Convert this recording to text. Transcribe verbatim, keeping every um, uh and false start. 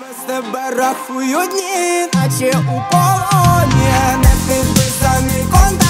Без тебе рахую дні, наче у полоні, не підписаний контракт.